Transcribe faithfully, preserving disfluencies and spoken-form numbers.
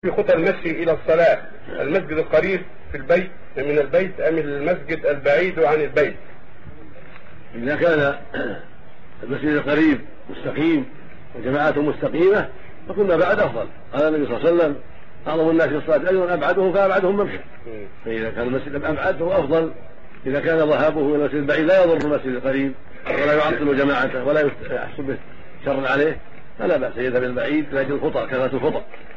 في خطى المشي إلى الصلاة المسجد القريب في البيت من البيت أم المسجد البعيد عن البيت؟ إذا كان المسجد القريب مستقيم وجماعته مستقيمة فكنا بعد أفضل. قال النبي صلى الله عليه وسلم: أعظم الناس في الصلاة أجرا أبعدهم فأبعدهم ممشى. فإذا كان المسجد الأبعد فهو أفضل. إذا كان ذهابه إلى المسجد البعيد لا يضر المسجد القريب ولا يعطل جماعته ولا يحسب شر عليه فلا بأس يذهب البعيد لأجل الخطأ كثرة الخطأ.